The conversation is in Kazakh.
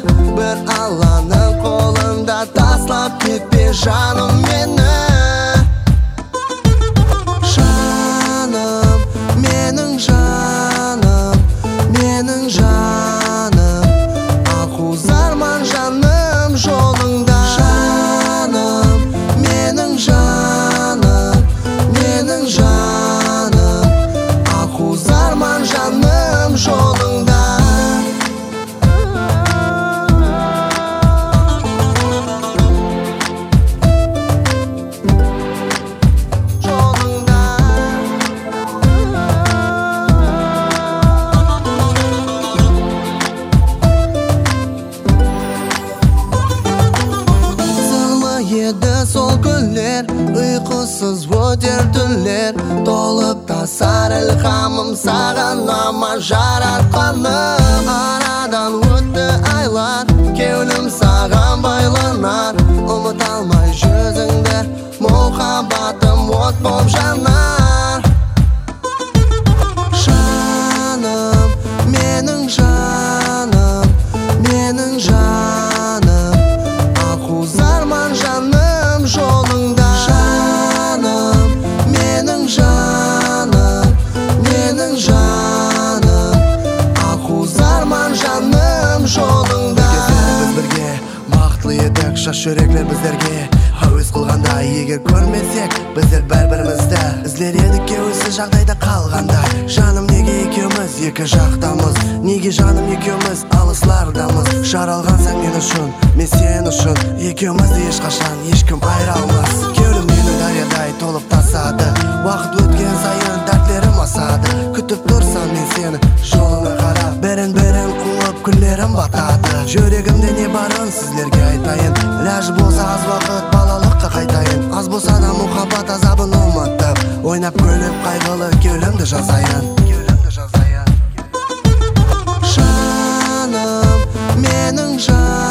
Bir Allah'ның қолында таслап кетпе жаным мені. Жаным, менің жаным, менің жаным, аққузарман жаным жолыңда. Жаным, менің жаным, менің жаным, аққузарман жаным жолыңда. Еді сол күндер, ұйқысыз өтер түндер, толып тасар ілхамым саған ама жаратқаным. Арадан өтті айлар, кеулім саған байланар, ұмыта алмай жүзіңді, мұхаббатым от боп жанар. Жаным, менің жаным, менің жаным, аққузарман жаным жолыңда. Жаным, менің жаным, менің жаным, аққузарман жаным жолыңда. Біз бірге бақытлы едік, шаш жүректер біздерге әуес қылғанда. Егер көрмесек біздер бір-бірімізді іздер едік осы жағдайда қалғанда. Жаным, неге екеуміз екі жақтамыз, неге жаным екеуміз алыслардамыз. Жаралғансың мен үшін, мен сен үшін, екеумізді ешқашан ешкім айыра алмас. Кеудем менің дариядай толып тасады, уақыт өткен сайын дәртлерім асады. Күтіп тұрсам мен сені жолыңа қарап, бірін-бірін қуып күндерім батады. Жүрегімде не барын сіздерге айтайын, ләж болса аз уақыт балалыққа қайтайын. Аз болса да мұхаббат азабын ұмытып, ойнап күліп қайғылы кеулімді жазайын. Жаным, менің жаным.